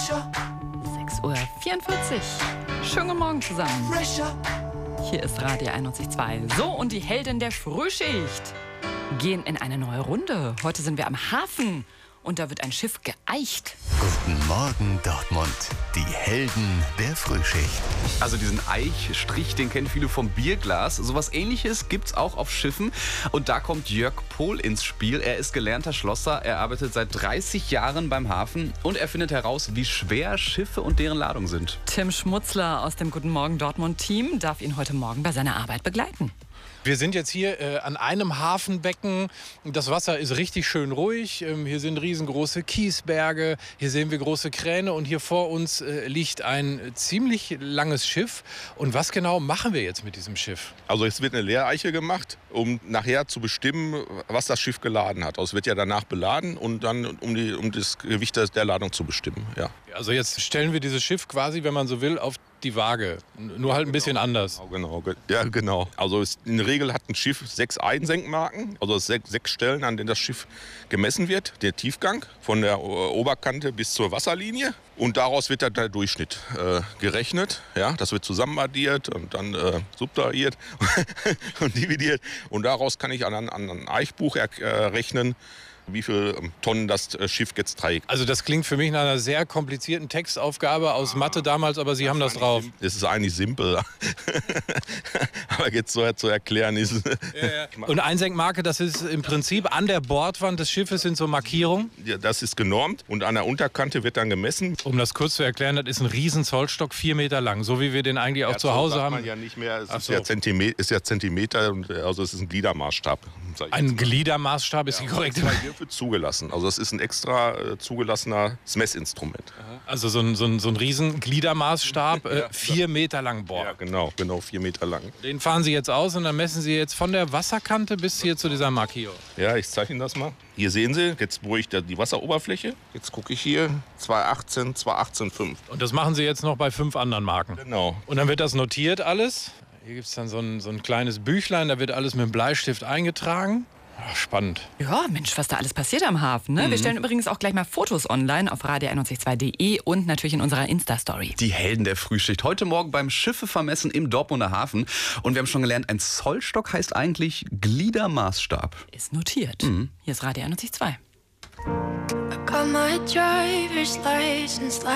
6:44 Uhr. Schönen guten Morgen zusammen. Hier ist Radio 91.2. So, und die Helden der Frühschicht gehen in eine neue Runde. Heute sind wir am Hafen und da wird ein Schiff geeicht. Guten Morgen, Dortmund. Die Helden der Frühschicht. Also diesen Eichstrich, den kennen viele vom Bierglas. Sowas Ähnliches gibt's auch auf Schiffen. Und da kommt Jörg Pohl ins Spiel. Er ist gelernter Schlosser. Er arbeitet seit 30 Jahren beim Hafen. Und er findet heraus, wie schwer Schiffe und deren Ladung sind. Tim Schmutzler aus dem Guten Morgen Dortmund-Team darf ihn heute Morgen bei seiner Arbeit begleiten. Wir sind jetzt hier an einem Hafenbecken. Das Wasser ist richtig schön ruhig. Hier sind riesengroße Kiesberge. Hier sehen wir große Kräne. Und hier vor uns liegt ein ziemlich langes Schiff. Und was genau machen wir jetzt mit diesem Schiff? Also es wird eine Leereiche gemacht, um nachher zu bestimmen, was das Schiff geladen hat. Also es wird ja danach beladen und dann um das Gewicht der Ladung zu bestimmen. Ja. Also jetzt stellen wir dieses Schiff quasi, wenn man so will, auf die Waage. Nur halt ein bisschen anders. Genau. Ja, genau. Also in der Regel hat ein Schiff 6 Einsenkmarken, also 6 Stellen, an denen das Schiff gemessen wird. Der Tiefgang von der Oberkante bis zur Wasserlinie. Und daraus wird dann der Durchschnitt gerechnet. Ja, das wird zusammenaddiert und dann subtrahiert und dividiert. Und daraus kann ich an ein Eichbuch rechnen, wie viele Tonnen das Schiff jetzt trägt. Also das klingt für mich nach einer sehr komplizierten Textaufgabe aus Mathe damals, aber Sie haben das drauf. Es ist eigentlich simpel. Aber jetzt so zu erklären ist... Ja. Und Einsenkmarke, das ist im Prinzip an der Bordwand des Schiffes sind so Markierungen? Ja, das ist genormt und an der Unterkante wird dann gemessen. Um das kurz zu erklären, das ist ein riesen Zollstock, 4 Meter lang, so wie wir den eigentlich auch zu Hause haben. Man ja nicht mehr. Es ist ja Zentimeter, also es ist ein Gliedermaßstab. Ein Gliedermaßstab ist die korrekte Würfe zugelassen. Also das ist ein extra zugelassenes Messinstrument. Also so ein riesen Gliedermaßstab, 4 Meter lang. Boah. Ja, genau, 4 Meter lang. Den fahren Sie jetzt aus und dann messen Sie jetzt von der Wasserkante bis hier zu dieser Markierung. Ja, ich zeige Ihnen das mal. Hier sehen Sie, jetzt beruhige ich die Wasseroberfläche. Jetzt gucke ich hier, 218, 218,5. Und das machen Sie jetzt noch bei 5 anderen Marken? Genau. Und dann wird das notiert alles. Hier gibt es dann so ein kleines Büchlein, da wird alles mit dem Bleistift eingetragen. Ach, spannend. Ja, Mensch, was da alles passiert am Hafen. Ne? Wir stellen übrigens auch gleich mal Fotos online auf radio912.de und natürlich in unserer Insta-Story. Die Helden der Frühschicht. Heute Morgen beim Schiffe vermessen im Dortmunder Hafen. Und wir haben schon gelernt, ein Zollstock heißt eigentlich Gliedermaßstab. Ist notiert. Hier ist Radio 91.2.